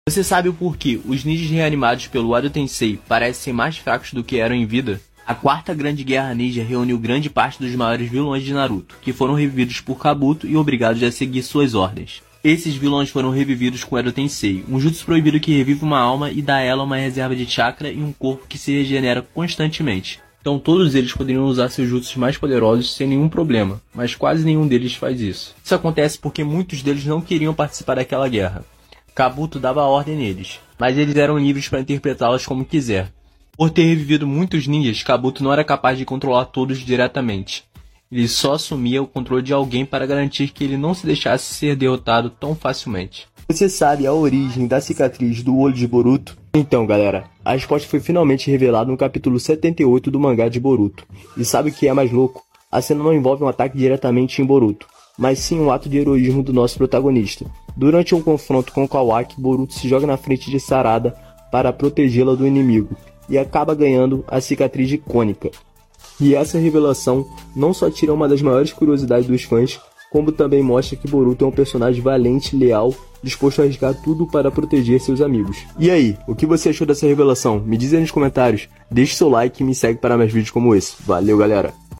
Você sabe o porquê os ninjas reanimados pelo Wado Tensei parecem mais fracos do que eram em vida? A quarta grande guerra ninja reuniu grande parte dos maiores vilões de Naruto, que foram revividos por Kabuto e obrigados a seguir suas ordens. Esses vilões foram revividos com Wado Tensei, um jutsu proibido que revive uma alma e dá a ela uma reserva de chakra e um corpo que se regenera constantemente. Então todos eles poderiam usar seus jutsus mais poderosos sem nenhum problema, mas quase nenhum deles faz isso. Isso acontece porque muitos deles não queriam participar daquela guerra. Kabuto dava a ordem neles, mas eles eram livres para interpretá-las como quiser. Por ter revivido muitos ninjas, Kabuto não era capaz de controlar todos diretamente. Ele só assumia o controle de alguém para garantir que ele não se deixasse ser derrotado tão facilmente. Você sabe a origem da cicatriz do olho de Boruto? Então galera, a resposta foi finalmente revelada no capítulo 78 do mangá de Boruto. E sabe o que é mais louco? A cena não envolve um ataque diretamente em Boruto, mas sim um ato de heroísmo do nosso protagonista. Durante um confronto com Kawaki, Boruto se joga na frente de Sarada para protegê-la do inimigo, e acaba ganhando a cicatriz icônica. E essa revelação não só tira uma das maiores curiosidades dos fãs, como também mostra que Boruto é um personagem valente, leal, disposto a arriscar tudo para proteger seus amigos. E aí, o que você achou dessa revelação? Me diz aí nos comentários, deixe seu like e me segue para mais vídeos como esse. Valeu galera!